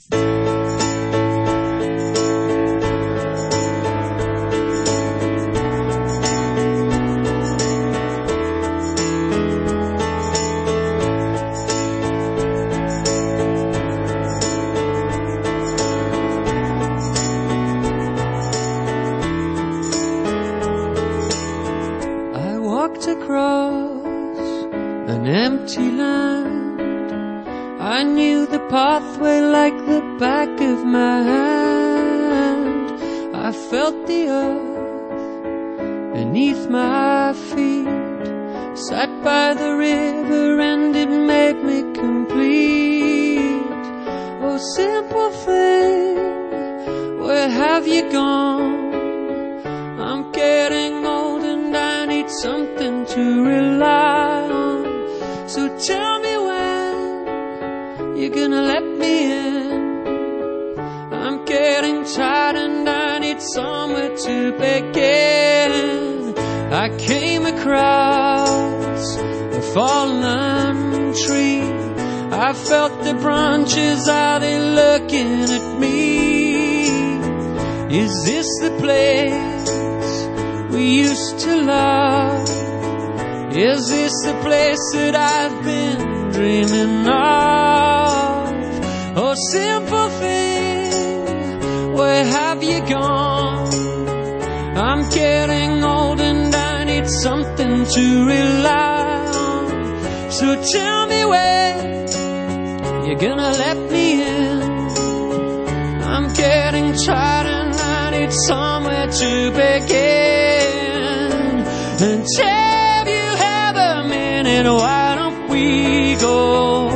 Across an empty land, I knew the pathway like the back of my hand. I felt the earth beneath my feet, sat by the river and it made me complete. Oh, simple thing, where have you gone? I'm getting old and I need something to rely on. So tell me when you're gonna let me in. I'm getting tired and I need somewhere to begin. I came across a fallen tree. I felt the branches, are they looking at me? Is this the place we used to love? Is this the place that I've been dreaming of? Oh, simple thing, where have you gone? I'm getting old and I need something to rely on. So tell me when you're gonna let me in. I'm getting tired and I need somewhere to begin. And have you have a minute, why don't we go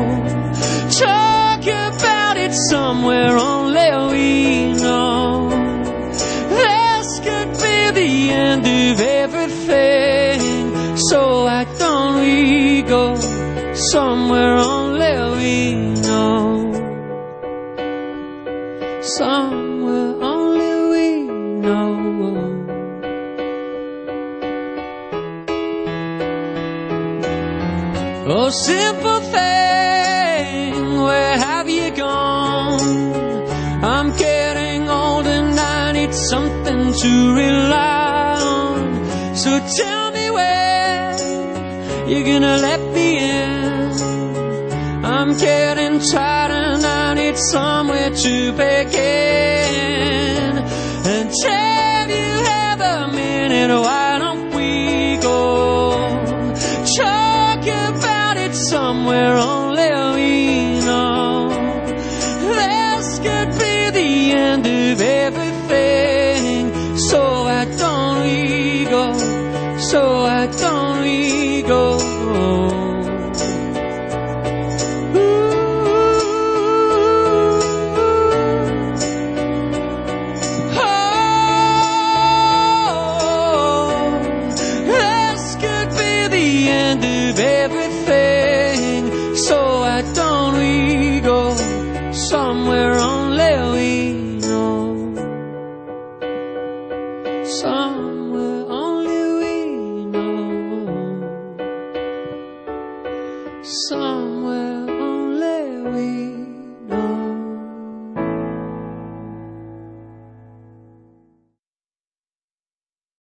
talk about it somewhere only we know? This could be the end of everything, so why don't we go somewhere only we know? Somewhere only we know. Oh, simple thing, where have you gone? I'm getting old and I need something to rely on. So tell me when you're gonna let me in. I'm getting tired and I need somewhere to begin. And have you have a minute, why don't we go talk about it somewhere only we know? This could be the end of everything, so why don't we go? So why don't we go? Everything, so why don't we go somewhere only we know? Somewhere only we know.